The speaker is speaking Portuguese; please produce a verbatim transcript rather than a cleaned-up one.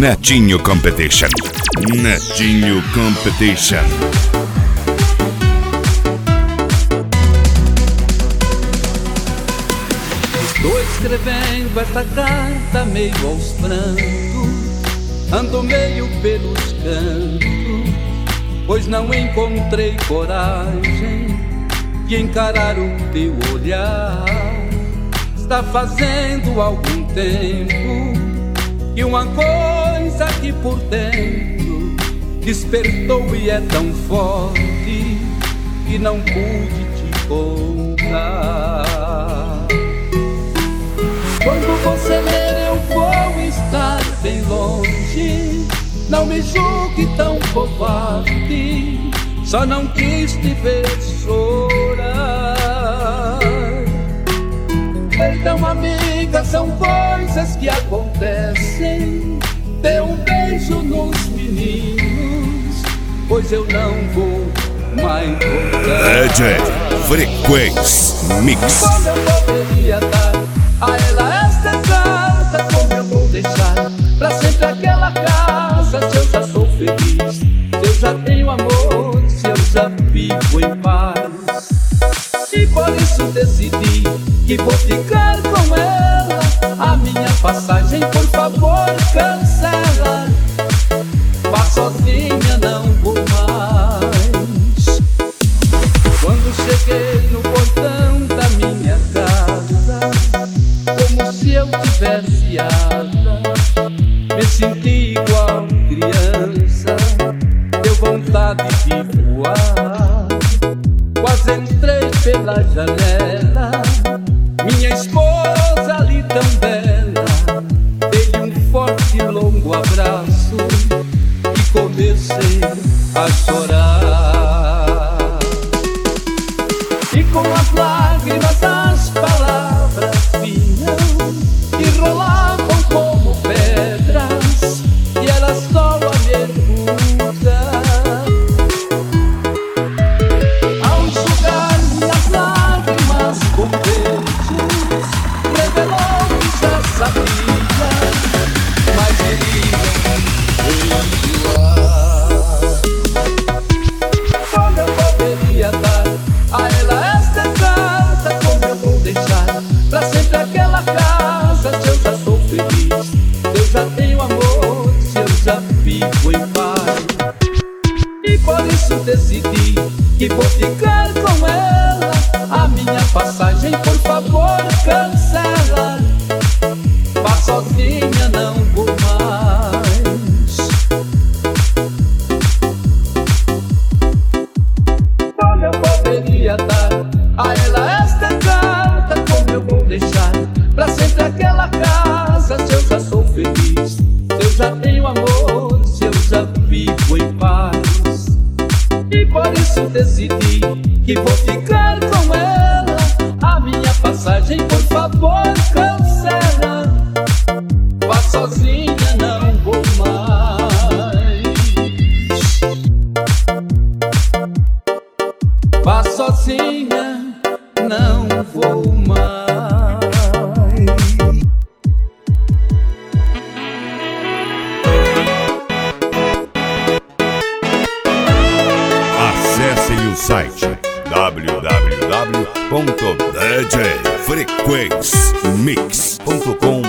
Netinho Competition. Netinho Competition. Estou escrevendo esta carta meio aos prantos, ando meio pelos cantos, pois não encontrei coragem de encarar o teu olhar. Está fazendo algum tempo que uma coisa aqui por dentro despertou e é tão forte que não pude te contar. Quando você ler eu vou estar bem longe, não me julgue tão covarde, só não quis te ver chorar. Perdão, amiga, são coisas que acontecem. Dê um beijo nos meninos, pois eu não vou mais voltar. D J Frequência Mix. Como eu poderia dar a ela esta carta? Como eu vou deixar pra sempre aquela casa? Se eu já sou feliz, se eu já tenho amor, se eu já vivo em paz. E por isso decidi que vou ficar com ela. A minha passagem, por favor, cancela. Vá sozinha, não vou mais. Quando cheguei no portão da minha casa, como se eu tivesse asas, me senti igual criança, deu vontade de voar. Quase entrei pela janela, minha esposa ali tão bela, dei-lhe um forte e longo abraço e comecei a chorar. E com as lágrimas as palavras vinham e rolavam como pedras, e era só a pergunta. Ao enxugar minhas lágrimas com beijos, revelou que já sabia, mas iria perdoar. Como eu poderia dar a ela esta carta? Como eu vou deixar pra sempre aquela casa? Se eu já sou feliz, se eu já tenho amor, se eu já vivo em paz. E por isso decidi que vou ficar com ela. A minha passagem, por favor, cancela. Vá sozinha, não vou mais. Como eu poderia dar a ela esta carta? Como eu vou deixar pra sempre aquela casa? Se eu já sou feliz, se eu já tenho amor, se eu já vivo em paz. E por isso decidi que vou ficar com ela. A minha passagem, por favor, cancela. Vá sozinha, não vou mais. Vá sozinha, não vou mais. Acessem o site w w w ponto d j frequência mix ponto com